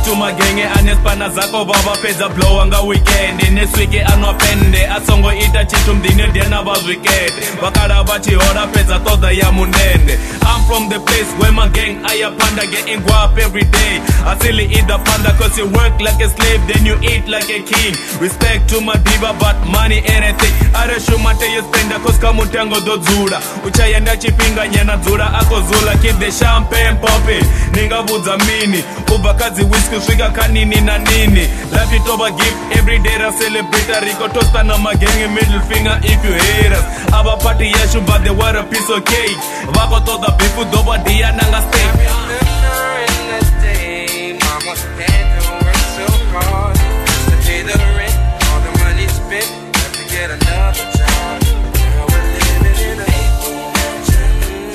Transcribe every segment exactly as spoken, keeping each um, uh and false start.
to magenge anespana zako baba peza blow anga weekend neswike anopende asongo ita chitu mdine dena bazwikete bakala bachi ora peza toda ya munende. I'm from the place where my gang aya panda getting guap every day. I silly eat the panda cause you work like a slave then you eat like a king. Respect to my diva but money anything. Are shumate you spend cause kamutango do zura uchayenda chipinga nyana zura ako zula. Keep the champagne popping ninga buza mini ubakazi whiskey swika kanini na nini. Life it over gift every day I celebrate a rico tosta na magengi middle finger if you hate us. Aba party yeshu but they were a piece of cake. Wako toda bifu doba dia nanga steak. Remembering that day, mama had to work so hard to pay the rent, all the money spent, have to get another job. Now we're living in a mansion.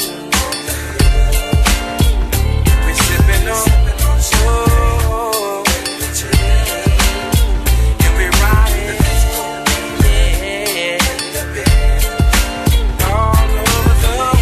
We're sipping on soul, and we're riding, yeah, all over the world.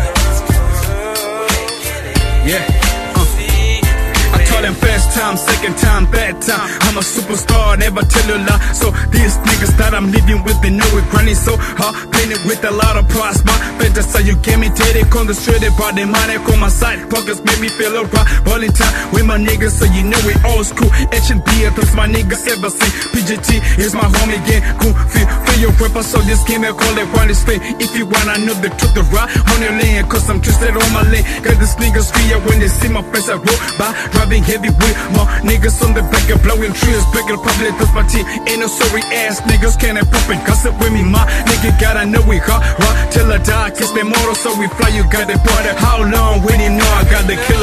Yeah, uh. I told them first time, second time, bad time. I'm a superstar, never tell a lie. So these niggas that I'm living with, they know it grinding so hard, painted with a lot of pride. My fantasy, you gave me teddy, on the street, they brought their money on my side. Pockets made me feel alright. Balling time with my niggas, so you know it old school. H and B, that's my niggas ever seen. P G T is my homie again. Cool, feel, feel your rapper, so this game I call it one stay. If you wanna know the truth, the right on your lane, cause I'm twisted on my lane. Got this niggas free when they see my face, I roll by, driving heavy with my niggas on the back and blowing trees, back in the public, that's my team. Ain't no sorry ass niggas, can't pop it, gossip with me, my nigga gotta know we hot, right? Till I die, kiss me motor, so we fly, you got the border. How long, we didn't know I got the kill.